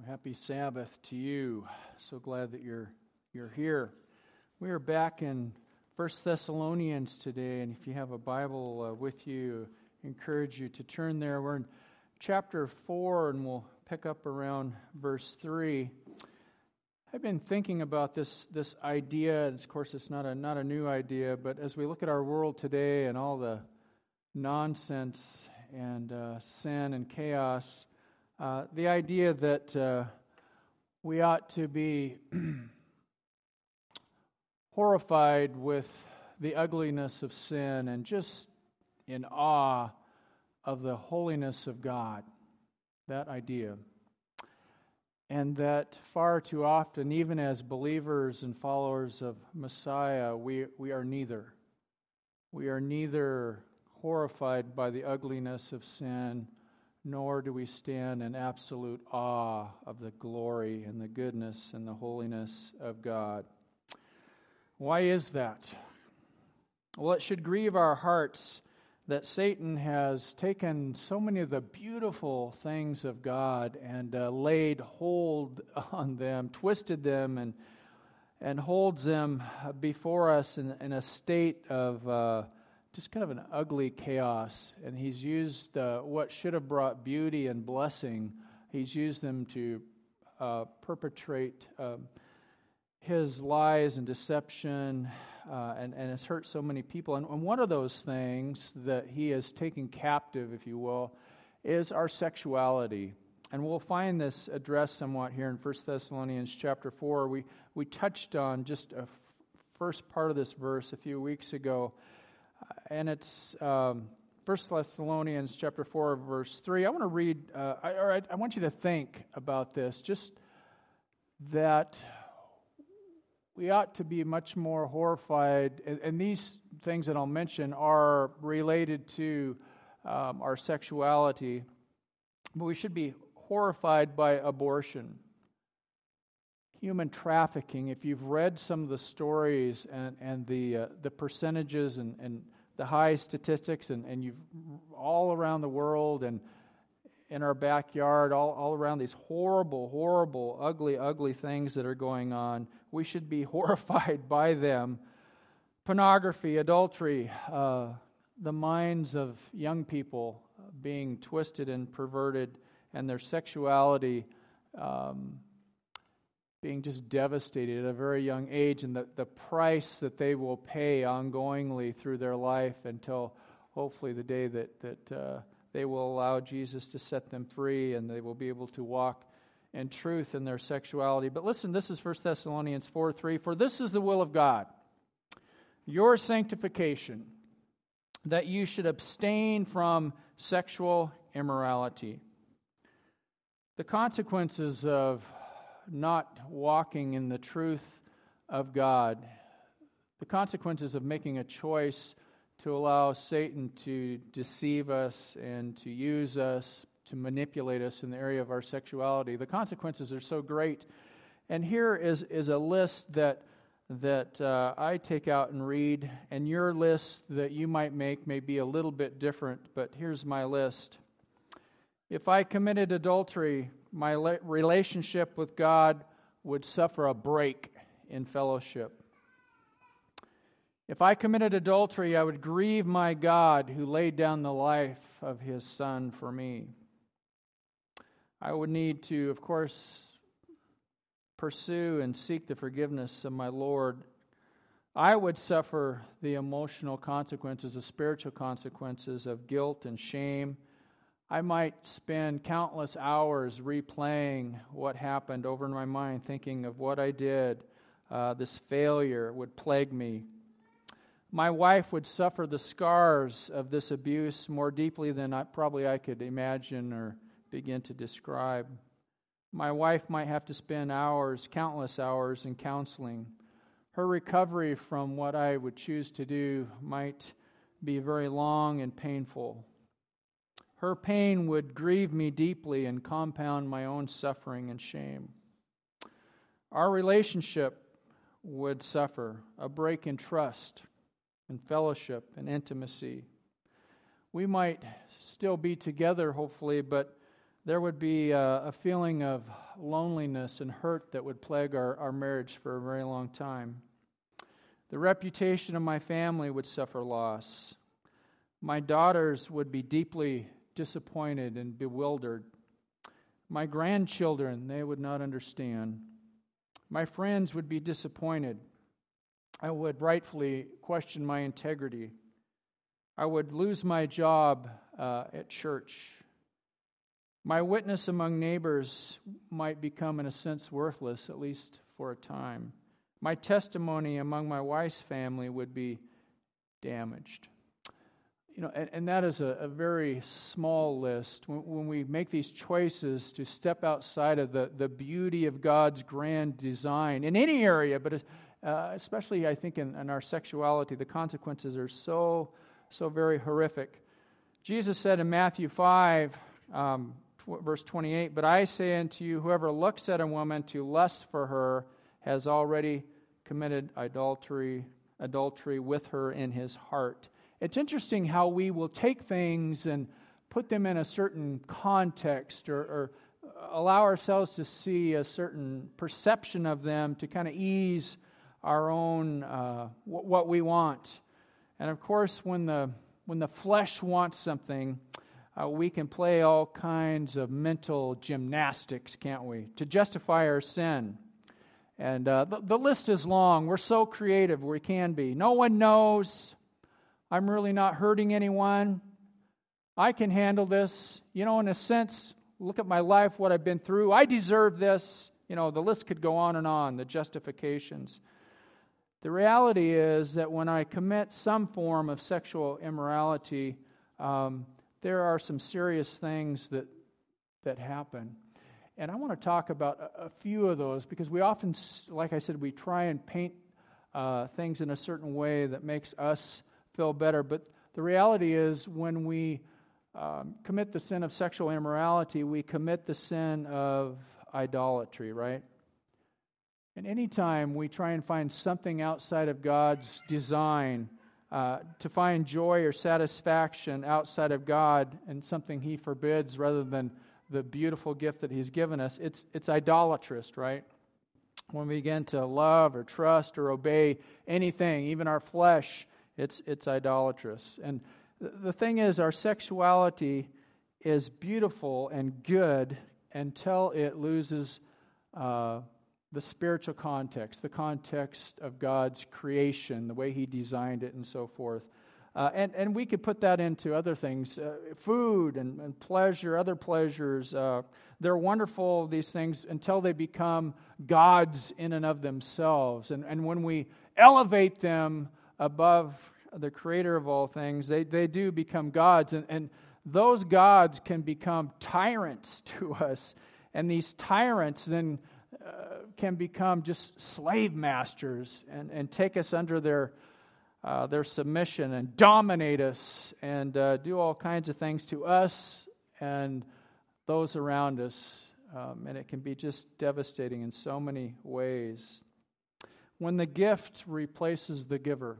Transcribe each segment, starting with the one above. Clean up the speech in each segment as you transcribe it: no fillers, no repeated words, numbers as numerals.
Happy Sabbath to you. So glad that you're here. We are back in 1 Thessalonians today, and if you have a Bible with you, I encourage you to turn there. We're in chapter 4, and we'll pick up around verse 3. I've been thinking about this idea, and of course it's not a new idea, but as we look at our world today and all the nonsense and sin and chaos, the idea that we ought to be horrified with the ugliness of sin and just in awe of the holiness of God, that idea. And that far too often, even as believers and followers of Messiah, we are neither. We are neither horrified by the ugliness of sin, nor do we stand in absolute awe of the glory and the goodness and the holiness of God. Why is that? Well, it should grieve our hearts that Satan has taken so many of the beautiful things of God and laid hold on them, twisted them, and holds them before us in a state of just kind of an ugly chaos. And he's used what should have brought beauty and blessing, he's used them to perpetrate his lies and deception, and has hurt so many people. And one of those things that he has taken captive, if you will, is our sexuality. And we'll find this addressed somewhat here in 1 Thessalonians chapter 4. We touched on just a first part of this verse a few weeks ago. And it's 1 Thessalonians chapter 4, verse 3. I want to read, I want you to think about this, just that we ought to be much more horrified, and these things that I'll mention are related to our sexuality, but we should be horrified by abortion, human trafficking. If you've read some of the stories and the percentages and the high statistics, and you've all around the world and in our backyard, all around these horrible, ugly things that are going on, we should be horrified by them. Pornography, adultery, the minds of young people being twisted and perverted, and their sexuality being just devastated at a very young age, and the price that they will pay ongoingly through their life until hopefully the day that they will allow Jesus to set them free, and they will be able to walk in truth in their sexuality. But listen, this is 1 Thessalonians 4:3. For this is the will of God, your sanctification, that you should abstain from sexual immorality. The consequences of not walking in the truth of God, the consequences of making a choice to allow Satan to deceive us and to use us, to manipulate us in the area of our sexuality, the consequences are so great. And here is a list that I take out and read, and your list that you might make may be a little bit different, but here's my list. If I committed adultery, my relationship with God would suffer a break in fellowship. If I committed adultery, I would grieve my God who laid down the life of His Son for me. I would need to, of course, pursue and seek the forgiveness of my Lord. I would suffer the emotional consequences, the spiritual consequences of guilt and shame. I might spend countless hours replaying what happened over in my mind, thinking of what I did. This failure would plague me. My wife would suffer the scars of this abuse more deeply than I could imagine or begin to describe. My wife might have to spend hours, countless hours, in counseling. Her recovery from what I would choose to do might be very long and painful. Her pain would grieve me deeply and compound my own suffering and shame. Our relationship would suffer a break in trust and fellowship and intimacy. We might still be together, hopefully, but there would be a feeling of loneliness and hurt that would plague our marriage for a very long time. The reputation of my family would suffer loss. My daughters would be deeply disappointed and bewildered. My grandchildren, they would not understand. My friends would be disappointed. I would rightfully question my integrity. I would lose my job at church. My witness among neighbors might become, in a sense, worthless, at least for a time. My testimony among my wife's family would be damaged. And that is a very small list. When we make these choices to step outside of the beauty of God's grand design in any area, but especially I think in our sexuality, the consequences are so very horrific. Jesus said in Matthew 5, verse 28, "But I say unto you, whoever looks at a woman to lust for her has already committed adultery with her in his heart." It's interesting how we will take things and put them in a certain context or allow ourselves to see a certain perception of them to kind of ease our own what we want. And of course, when the flesh wants something, we can play all kinds of mental gymnastics, can't we, to justify our sin. And the list is long. We're so creative, we can be. No one knows. I'm really not hurting anyone. I can handle this. In a sense, look at my life, what I've been through. I deserve this. The list could go on, the justifications. The reality is that when I commit some form of sexual immorality, there are some serious things that happen. And I want to talk about a few of those because we often, like I said, we try and paint things in a certain way that makes us feel better. But the reality is when we commit the sin of sexual immorality, we commit the sin of idolatry, right? And anytime we try and find something outside of God's design, to find joy or satisfaction outside of God and something He forbids rather than the beautiful gift that He's given us, it's idolatrous, right? When we begin to love or trust or obey anything, even our flesh, it's idolatrous. And the thing is, our sexuality is beautiful and good until it loses the spiritual context, the context of God's creation, the way He designed it and so forth. And we could put that into other things, food and pleasure, other pleasures. They're wonderful, these things, until they become gods in and of themselves. And when we elevate them above the Creator of all things, they do become gods. And those gods can become tyrants to us. And these tyrants then can become just slave masters and take us under their submission and dominate us and do all kinds of things to us and those around us. And it can be just devastating in so many ways. When the gift replaces the giver,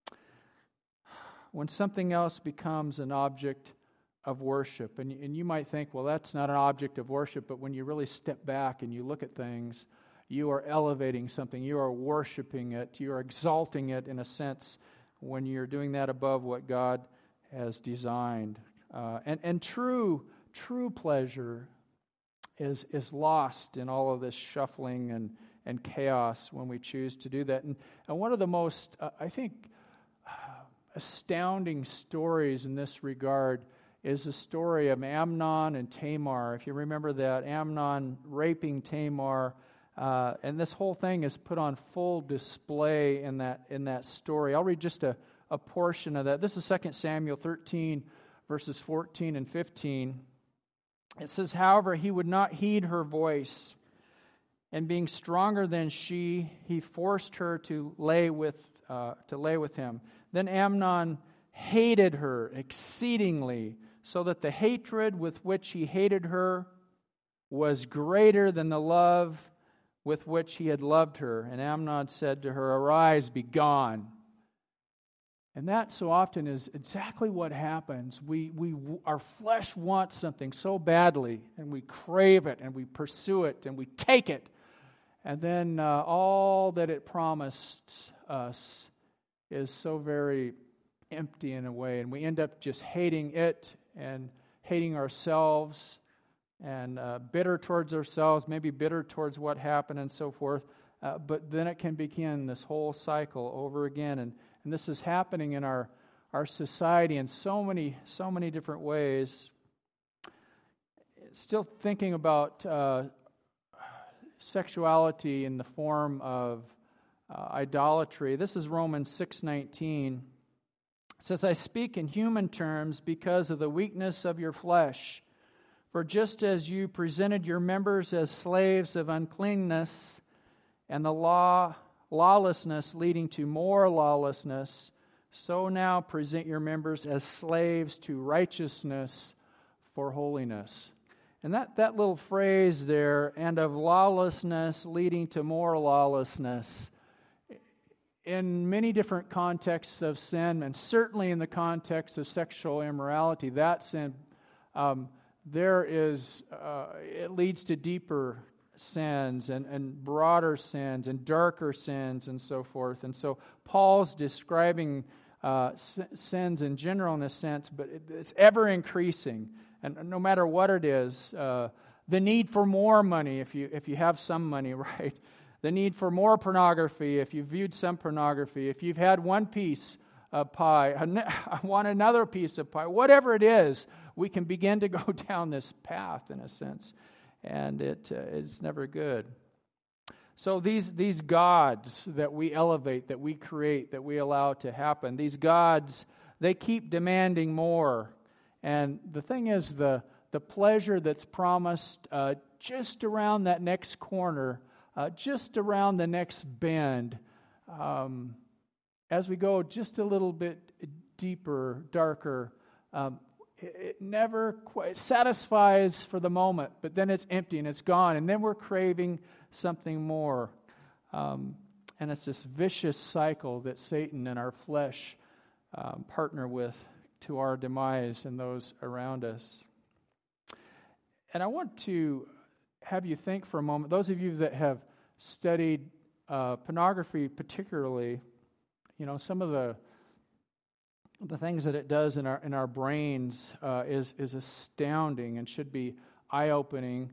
when something else becomes an object of worship, and you might think, well, that's not an object of worship, but when you really step back and you look at things, you are elevating something, you are worshiping it, you are exalting it in a sense when you're doing that above what God has designed. And true pleasure is lost in all of this shuffling and chaos when we choose to do that. And one of the most, I think, astounding stories in this regard is the story of Amnon and Tamar. If you remember that, Amnon raping Tamar, and this whole thing is put on full display in that story. I'll read just a portion of that. This is 2 Samuel 13, verses 14 and 15. It says, "However, he would not heed her voice, and being stronger than she, he forced her to lay with him. Then Amnon hated her exceedingly, so that the hatred with which he hated her was greater than the love with which he had loved her. And Amnon said to her, 'Arise, be gone.' And that so often is exactly what happens. Our flesh wants something so badly, and we crave it, and we pursue it, and we take it. And then all that it promised us is so very empty in a way, and we end up just hating it and hating ourselves and bitter towards ourselves, maybe bitter towards what happened and so forth. But then it can begin this whole cycle over again, and this is happening in our society in so many different ways. Still thinking about sexuality in the form of idolatry. This is Romans 6:19. It says, I speak in human terms because of the weakness of your flesh. For just as you presented your members as slaves of uncleanness, and the lawlessness leading to more lawlessness, so now present your members as slaves to righteousness for holiness. And that little phrase there, and of lawlessness leading to more lawlessness, in many different contexts of sin, and certainly in the context of sexual immorality, that sin, it leads to deeper sins and broader sins and darker sins and so forth. And so Paul's describing sins in general in a sense, but it's ever increasing. And no matter what it is, the need for more money, if you have some money, right? The need for more pornography, if you've viewed some pornography, if you've had one piece of pie, I want another piece of pie. Whatever it is, we can begin to go down this path in a sense, and it's never good. So these gods that we elevate, that we create, that we allow to happen, these gods, they keep demanding more. And the thing is, the pleasure that's promised just around that next corner, just around the next bend, as we go just a little bit deeper, darker, it never quite satisfies for the moment, but then it's empty and it's gone, and then we're craving something more. And it's this vicious cycle that Satan and our flesh partner with to our demise and those around us. And I want to have you think for a moment, those of you that have studied pornography particularly, some of the things that it does in our brains is astounding and should be eye-opening.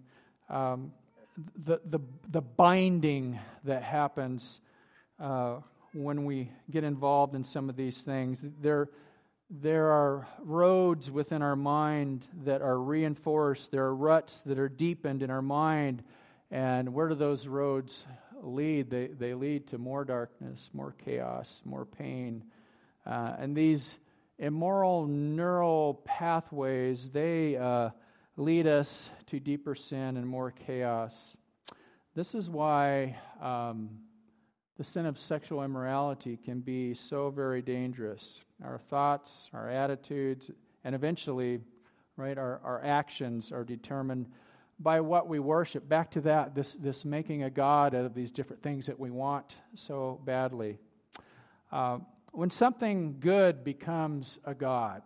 The binding that happens when we get involved in some of these things. There are roads within our mind that are reinforced. There are ruts that are deepened in our mind. And where do those roads lead? They lead to more darkness, more chaos, more pain. And these immoral neural pathways, they lead us to deeper sin and more chaos. This is why the sin of sexual immorality can be so very dangerous. Our thoughts, our attitudes, and eventually, right, our actions are determined by what we worship. Back to that, this making a god out of these different things that we want so badly. When something good becomes a god,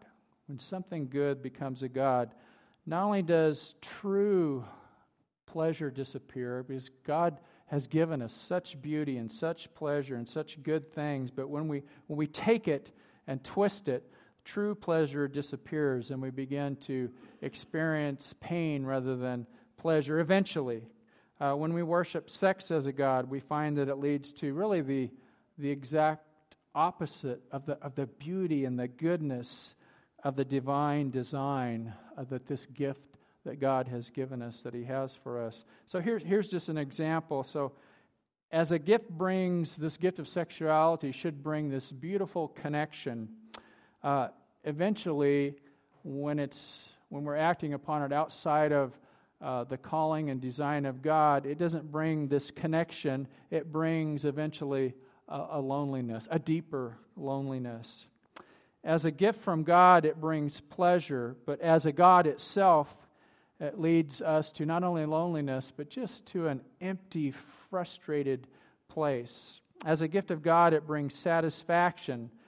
not only does true pleasure disappear, because God has given us such beauty and such pleasure and such good things, but when we take it and twist it, true pleasure disappears and we begin to experience pain rather than pleasure. Eventually, when we worship sex as a god, we find that it leads to really the exact opposite of the beauty and the goodness of the divine design that this gift that God has given us, that He has for us. So here's just an example. So as a gift brings, this gift of sexuality should bring this beautiful connection. Eventually, when we're acting upon it outside of the calling and design of God, it doesn't bring this connection. It brings eventually a loneliness, a deeper loneliness. As a gift from God, it brings pleasure, but as a God itself, it leads us to not only loneliness, but just to an empty, frustrated place. As a gift of God, it brings satisfaction,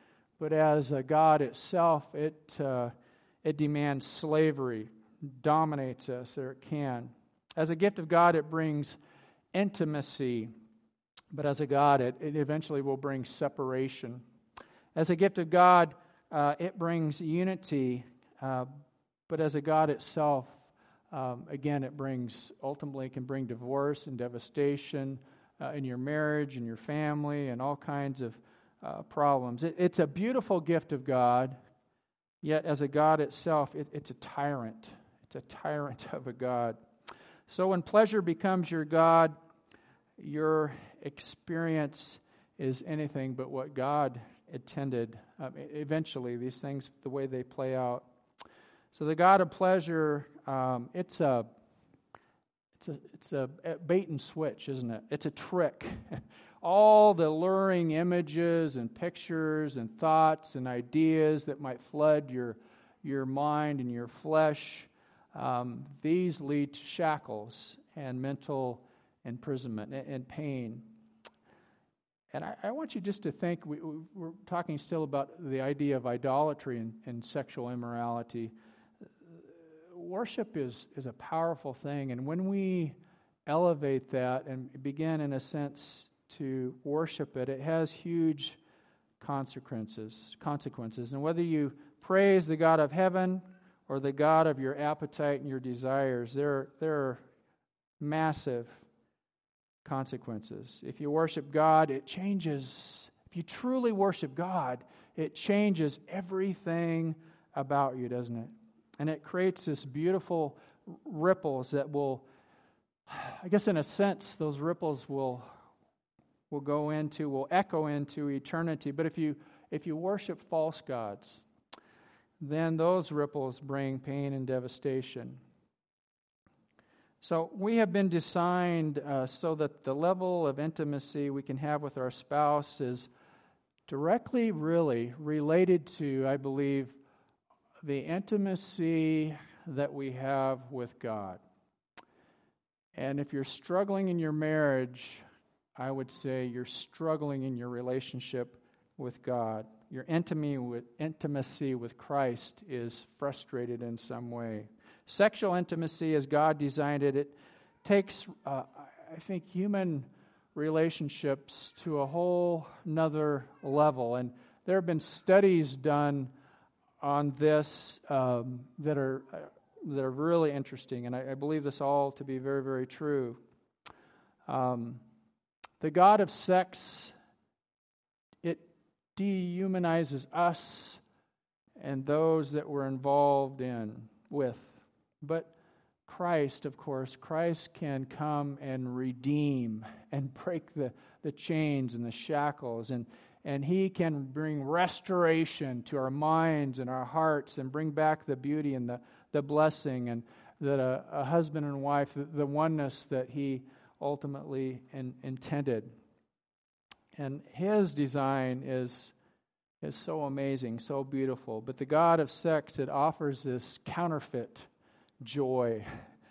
but as a God itself, it demands slavery, dominates us, or it can. As a gift of God, it brings intimacy, but as a God, it eventually will bring separation. As a gift of God, it brings unity, but as a God itself, again, ultimately can bring divorce and devastation in your marriage and your family and all kinds of problems. It's a beautiful gift of God, yet as a God itself, it's a tyrant. It's a tyrant of a God. So when pleasure becomes your God, your experience is anything but what God intended. Eventually, these things, the way they play out. So the God of pleasure, it's a bait and switch, isn't it? It's a trick. All the luring images and pictures and thoughts and ideas that might flood your mind and your flesh, these lead to shackles and mental imprisonment and pain. And I want you just to think, we're talking still about the idea of idolatry and sexual immorality. Worship is a powerful thing, and when we elevate that and begin, in a sense, to worship it, it has huge consequences. And whether you praise the God of heaven or the God of your appetite and your desires, there are massive consequences. If you worship God, it changes. If you truly worship God, it changes everything about you, doesn't it? And it creates this beautiful ripples that will, I guess in a sense, those ripples will echo into eternity. But if you worship false gods, then those ripples bring pain and devastation. So we have been designed so that the level of intimacy we can have with our spouse is directly really related to, I believe, the intimacy that we have with God. And if you're struggling in your marriage, I would say you're struggling in your relationship with God. Your intimacy with Christ is frustrated in some way. Sexual intimacy, as God designed it, it takes, I think, human relationships to a whole nother level. And there have been studies done on this that are really interesting, and I believe this all to be very, very true. The God of sex, it dehumanizes us and those that we're involved with. But Christ, of course, Christ can come and redeem and break the chains and the shackles, and He can bring restoration to our minds and our hearts and bring back the beauty and the blessing, and that a husband and wife, the oneness that He ultimately intended. And His design is so amazing, so beautiful. But the God of sex, it offers this counterfeit joy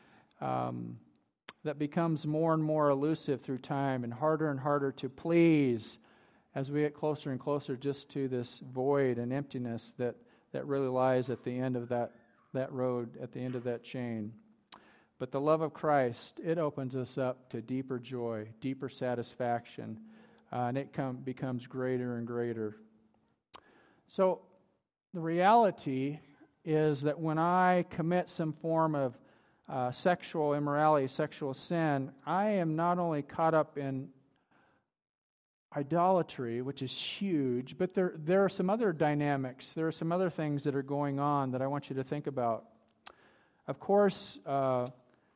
that becomes more and more elusive through time and harder to please as we get closer and closer just to this void and emptiness that really lies at the end of that road, at the end of that chain. But the love of Christ, it opens us up to deeper joy, deeper satisfaction, and it becomes greater and greater. So the reality is that when I commit some form of sexual immorality, sexual sin, I am not only caught up in idolatry, which is huge, but there are some other dynamics. There are some other things that are going on that I want you to think about. Of course, and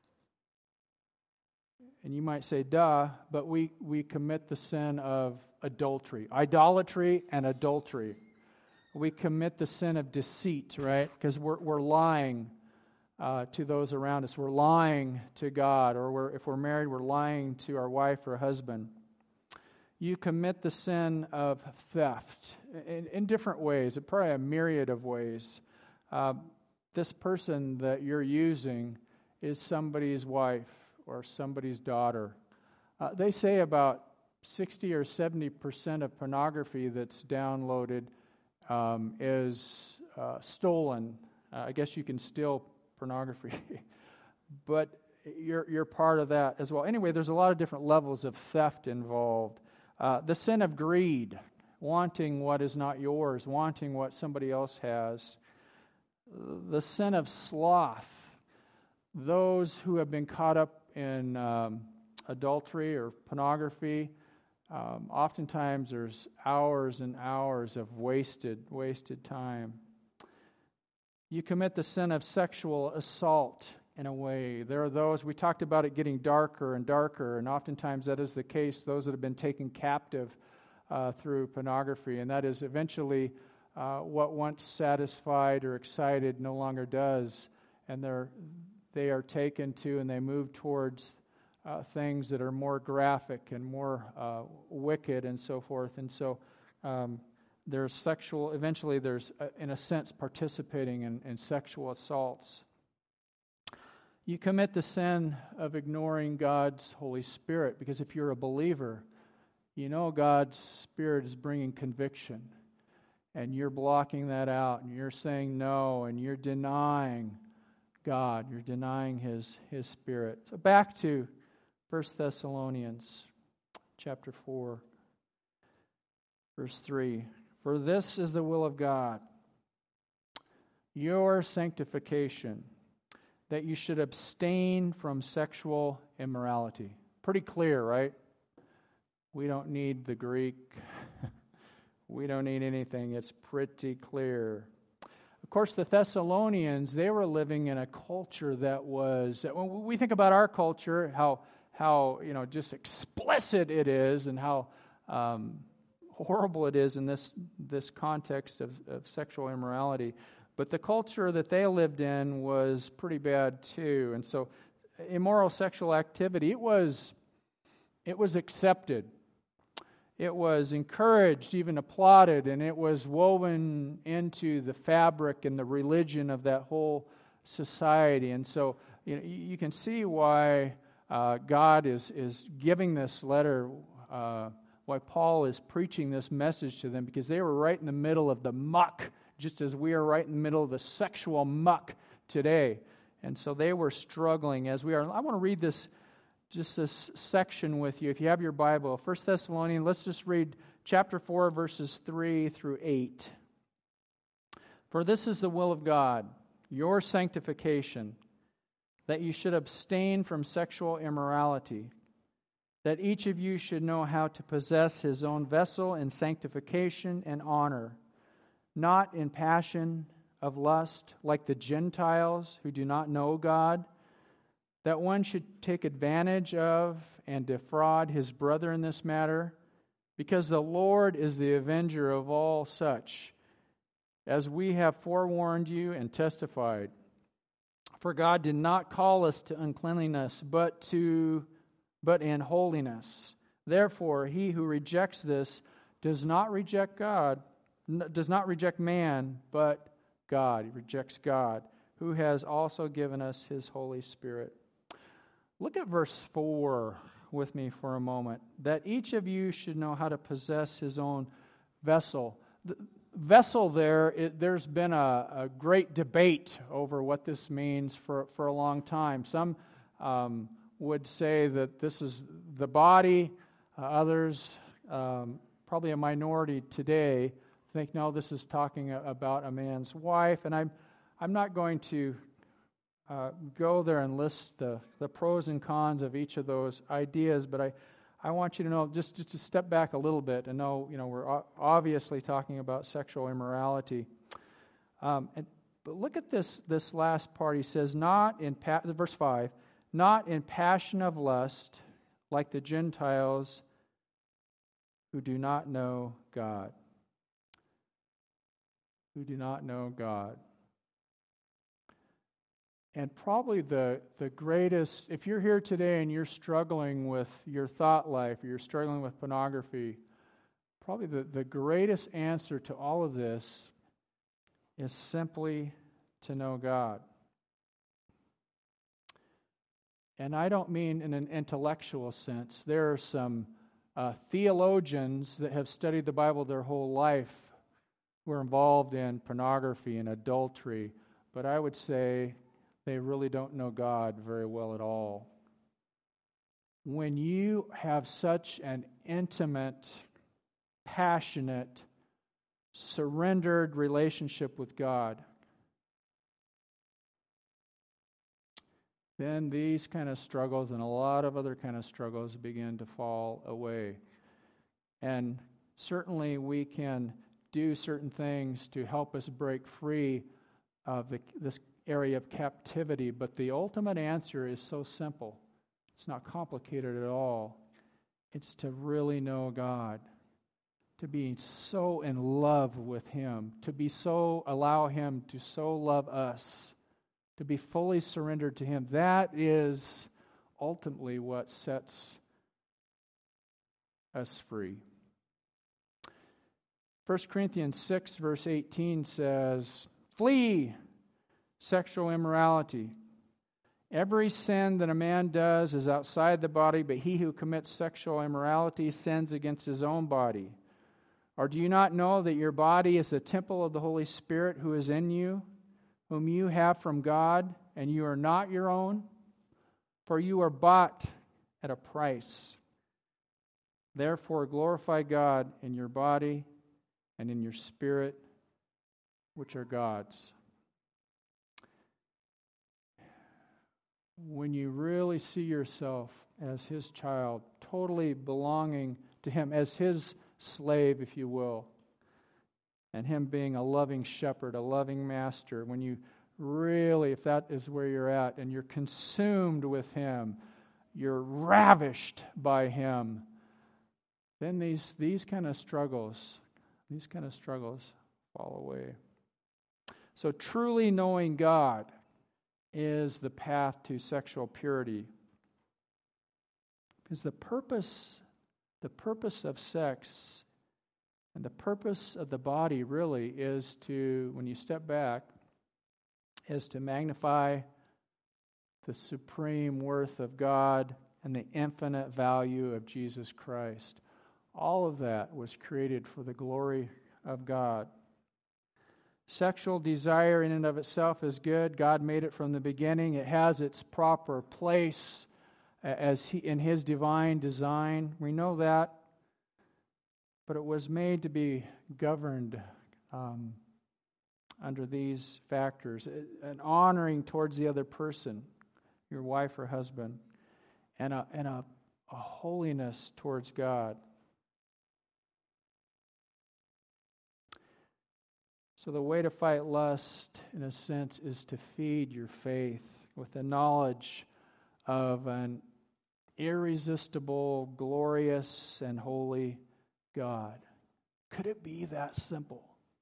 you might say, duh, but we commit the sin of adultery. Idolatry and adultery. We commit the sin of deceit, right? Because we're lying to those around us. We're lying to God, or if we're married, we're lying to our wife or husband. You commit the sin of theft in different ways, probably a myriad of ways. This person that you're using is somebody's wife or somebody's daughter. They say about 60 or 70% of pornography that's downloaded is stolen. I guess you can steal pornography, but you're part of that as well. Anyway, there's a lot of different levels of theft involved. The sin of greed, wanting what is not yours, wanting what somebody else has. The sin of sloth, those who have been caught up in adultery or pornography. Oftentimes there's hours and hours of wasted time. You commit the sin of sexual assault in a way. There are those, we talked about it getting darker and darker, and oftentimes that is the case, those that have been taken captive through pornography, and that is eventually what once satisfied or excited no longer does, and they are taken to and they move towards things that are more graphic and more wicked and so forth. And so there's sexual, eventually there's, in a sense, participating in sexual assaults. You commit the sin of ignoring God's Holy Spirit, because if you're a believer, you know God's Spirit is bringing conviction, and you're blocking that out, and you're saying no, and you're denying God, you're denying His Spirit. So back to 1 Thessalonians chapter 4, verse 3. For this is the will of God, your sanctification, that you should abstain from sexual immorality. Pretty clear, right? We don't need the Greek. We don't need anything. It's pretty clear. Of course, the Thessalonians, they were living in a culture that when we think about our culture, how just explicit it is, and how horrible it is in this context of sexual immorality. But the culture that they lived in was pretty bad too. And so immoral sexual activity, it was accepted. It was encouraged, even applauded, and it was woven into the fabric and the religion of that whole society. And so you can see why God is giving this letter, why Paul is preaching this message to them, because they were right in the middle of the muck, just as we are right in the middle of the sexual muck today. And so they were struggling as we are. I want to read this section with you. If you have your Bible, 1 Thessalonians, let's just read chapter 4, verses 3 through 8. For this is the will of God, your sanctification, that you should abstain from sexual immorality, that each of you should know how to possess his own vessel in sanctification and honor, not in passion of lust like the Gentiles who do not know God, that one should take advantage of and defraud his brother in this matter, because the Lord is the avenger of all such, as we have forewarned you and testified. For God did not call us to uncleanliness, but in holiness. Therefore, he who rejects this does not reject man, but God. He rejects God, who has also given us his Holy Spirit. Look at verse 4 with me for a moment. That each of you should know how to possess his own vessel. The vessel there's been a great debate over what this means for a long time. Some would say that this is the body. Others, probably a minority today, think, no, this is talking about a man's wife. And I'm not going to go there and list the pros and cons of each of those ideas, but I want you to know, just to step back a little bit and know, we're obviously talking about sexual immorality. But look at this last part. He says, verse 5, not in passion of lust like the Gentiles who do not know God. Who do not know God. And probably the greatest, if you're here today and you're struggling with your thought life, or you're struggling with pornography, probably the greatest answer to all of this is simply to know God. And I don't mean in an intellectual sense. There are some theologians that have studied the Bible their whole life who are involved in pornography and adultery, but I would say they really don't know God very well at all. When you have such an intimate, passionate, surrendered relationship with God, then these kind of struggles and a lot of other kind of struggles begin to fall away. And certainly we can do certain things to help us break free of this area of captivity, but the ultimate answer is so simple. It's not complicated at all. It's to really know God, to be so in love with Him, allow Him to so love us, to be fully surrendered to Him. That is ultimately what sets us free. 1 Corinthians 6, verse 18 says, "Flee sexual immorality. Every sin that a man does is outside the body, but he who commits sexual immorality sins against his own body. Or do you not know that your body is the temple of the Holy Spirit who is in you, whom you have from God, and you are not your own? For you are bought at a price. Therefore glorify God in your body and in your spirit, which are God's." When you really see yourself as His child, totally belonging to Him, as His slave, if you will, and Him being a loving shepherd, a loving master, when you really, if that is where you're at, and you're consumed with Him, you're ravished by Him, then these kind of struggles fall away. So truly knowing God is the path to sexual purity. Because the purpose of sex and the purpose of the body really is to, when you step back, is to magnify the supreme worth of God and the infinite value of Jesus Christ. All of that was created for the glory of God. Sexual desire in and of itself is good. God made it from the beginning. It has its proper place in His divine design. We know that. But it was made to be governed under these factors. An honoring towards the other person, your wife or husband, and a holiness towards God. So the way to fight lust, in a sense, is to feed your faith with the knowledge of an irresistible, glorious, and holy God. Could it be that simple?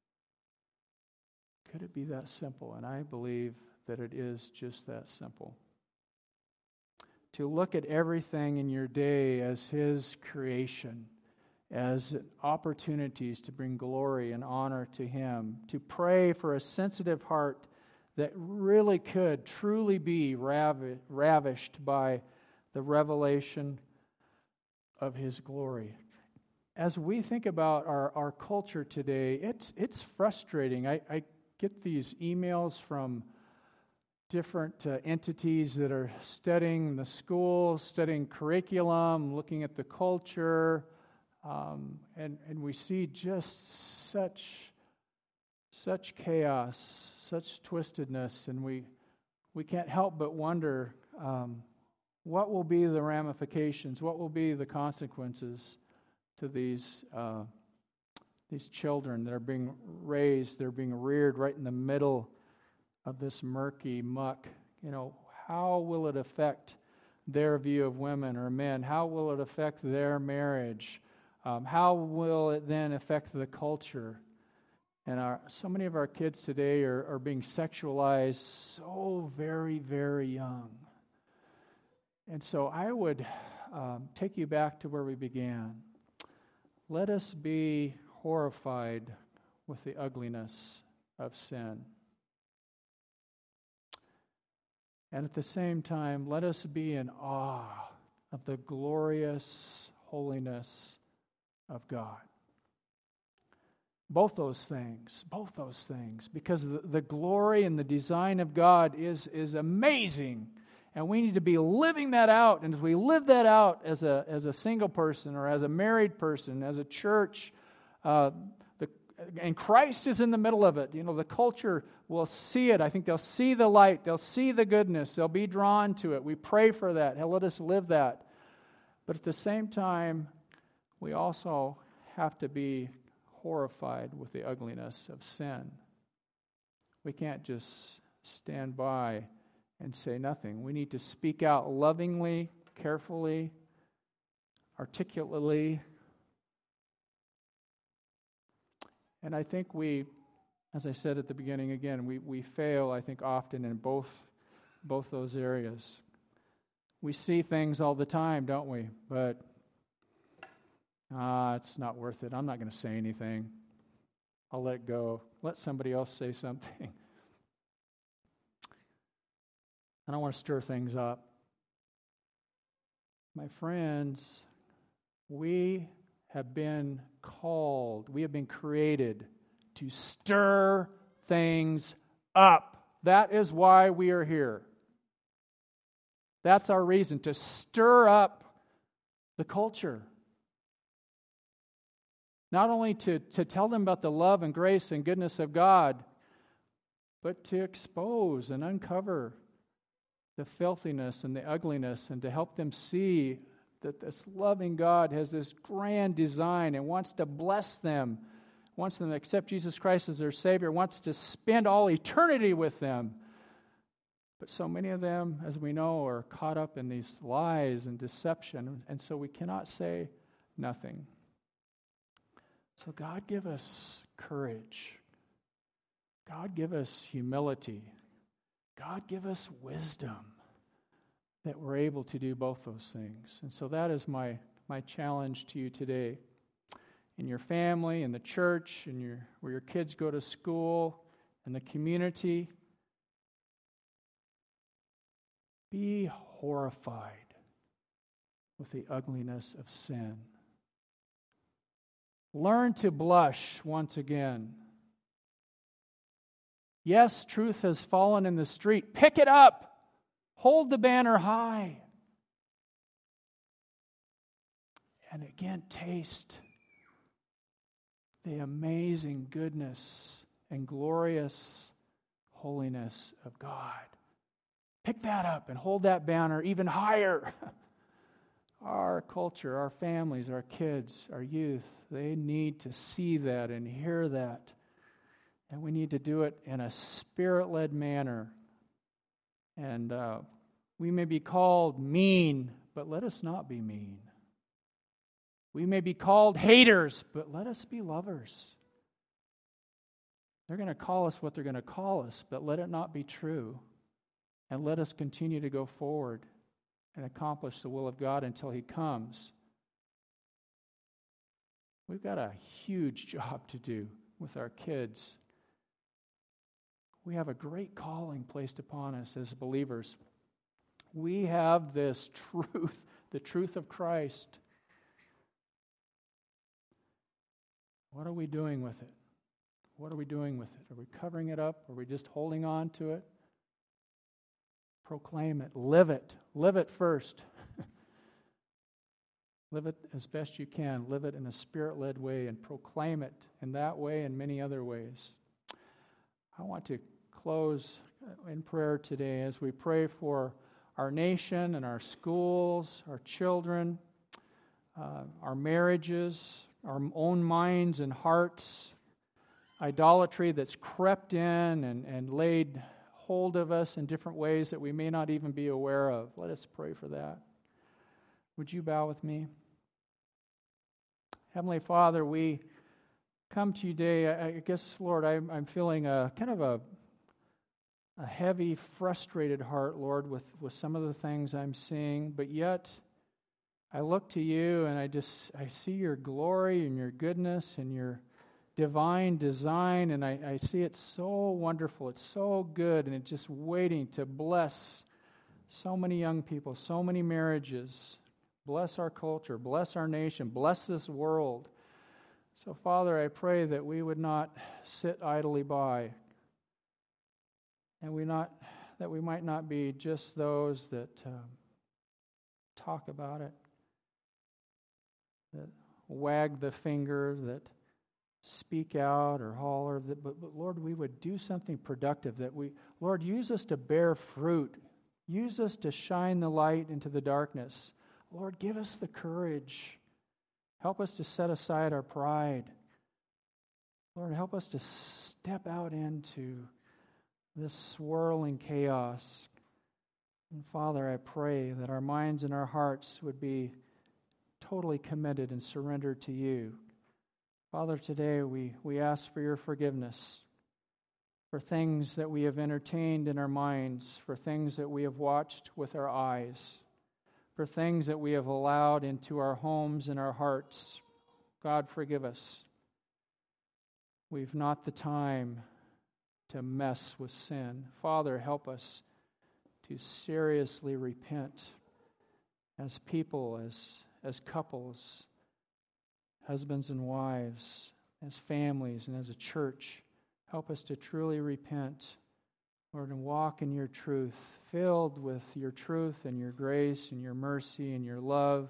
Could it be that simple? And I believe that it is just that simple. To look at everything in your day as His creation, as opportunities to bring glory and honor to Him, to pray for a sensitive heart that really could truly be ravished by the revelation of His glory. As we think about our culture today, it's frustrating. I get these emails from different entities that are studying the school, studying curriculum, looking at the culture, and we see just such chaos, such twistedness, and we can't help but wonder what will be the ramifications, what will be the consequences to these children that are being raised, they're being reared right in the middle of this murky muck. How will it affect their view of women or men? How will it affect their marriage? How will it then affect the culture? And so many of our kids today are being sexualized so very, very young. And so I would take you back to where we began. Let us be horrified with the ugliness of sin. And at the same time, let us be in awe of the glorious holiness of God. Both those things, because the glory and the design of God is amazing, and we need to be living that out. And as we live that out as a single person or as a married person, as a church, and Christ is in the middle of it. The culture will see it. I think they'll see the light. They'll see the goodness. They'll be drawn to it. We pray for that. Let us live that. But at the same time, we also have to be horrified with the ugliness of sin. We can't just stand by and say nothing. We need to speak out lovingly, carefully, articulately. And I think we, as I said at the beginning again, we fail, I think, often in both those areas. We see things all the time, don't we? But it's not worth it. I'm not going to say anything. I'll let it go. Let somebody else say something. I don't want to stir things up. My friends, we have been called, we have been created to stir things up. That is why we are here. That's our reason, to stir up the culture. Not only to tell them about the love and grace and goodness of God, but to expose and uncover the filthiness and the ugliness, and to help them see that this loving God has this grand design and wants to bless them, wants them to accept Jesus Christ as their Savior, wants to spend all eternity with them. But so many of them, as we know, are caught up in these lies and deception, and so we cannot say nothing. So God give us courage. God give us humility. God give us wisdom that we're able to do both those things. And so that is my challenge to you today. In your family, in the church, where your kids go to school, in the community, be horrified with the ugliness of sin. Learn to blush once again. Yes, truth has fallen in the street. Pick it up. Hold the banner high. And again, taste the amazing goodness and glorious holiness of God. Pick that up and hold that banner even higher. Our culture, our families, our kids, our youth, they need to see that and hear that. And we need to do it in a Spirit-led manner. And we may be called mean, but let us not be mean. We may be called haters, but let us be lovers. They're going to call us what they're going to call us, but let it not be true. And let us continue to go forward and accomplish the will of God until He comes. We've got a huge job to do with our kids. We have a great calling placed upon us as believers. We have this truth, the truth of Christ. What are we doing with it? What are we doing with it? Are we covering it up? Are we just holding on to it? Proclaim it. Live it. Live it first. Live it as best you can. Live it in a Spirit-led way and proclaim it in that way and many other ways. I want to close in prayer today as we pray for our nation and our schools, our children, our marriages, our own minds and hearts, idolatry that's crept in and laid hold of us in different ways that we may not even be aware of. Let us pray for that. Would you bow with me? Heavenly Father, we come to you today. I guess, Lord, I'm feeling a kind of a heavy, frustrated heart, Lord, with some of the things I'm seeing, but yet I look to you and I see your glory and your goodness and your divine design, and I see it so wonderful, it's so good, and it's just waiting to bless so many young people, so many marriages, bless our culture, bless our nation, bless this world. So, Father, I pray that we would not sit idly by, and that we might not be just those that talk about it, that wag the finger, that speak out or holler, but Lord, we would do something productive, Lord, use us to bear fruit. Use us to shine the light into the darkness. Lord, give us the courage. Help us to set aside our pride. Lord, help us to step out into this swirling chaos. And Father, I pray that our minds and our hearts would be totally committed and surrendered to you. Father, today we ask for your forgiveness for things that we have entertained in our minds, for things that we have watched with our eyes, for things that we have allowed into our homes and our hearts. God, forgive us. We've not the time to mess with sin. Father, help us to seriously repent as people, as couples, husbands and wives, as families, and as a church. Help us to truly repent, Lord, and walk in your truth, filled with your truth and your grace and your mercy and your love.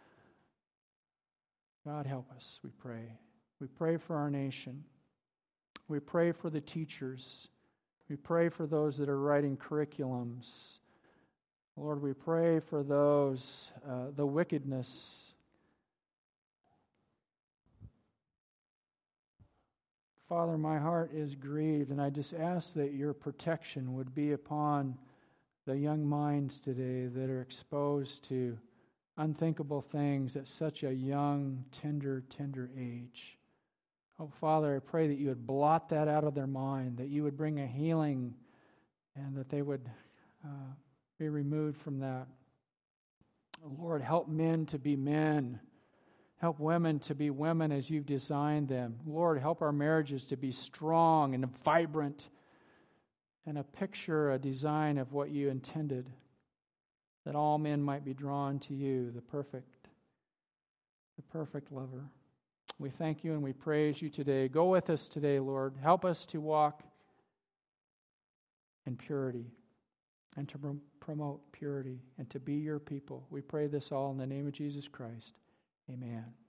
God, help us, we pray. We pray for our nation. We pray for the teachers. We pray for those that are writing curriculums. Lord, we pray for those, the wickedness. Father, my heart is grieved, and I just ask that your protection would be upon the young minds today that are exposed to unthinkable things at such a young, tender age. Oh, Father, I pray that you would blot that out of their mind, that you would bring a healing, and that they would be removed from that. Lord, help men to be men. Help women to be women as you've designed them. Lord, help our marriages to be strong and vibrant and a picture, a design of what you intended, that all men might be drawn to you, the perfect lover. We thank you and we praise you today. Go with us today, Lord. Help us to walk in purity and to promote purity and to be your people. We pray this all in the name of Jesus Christ. Amen.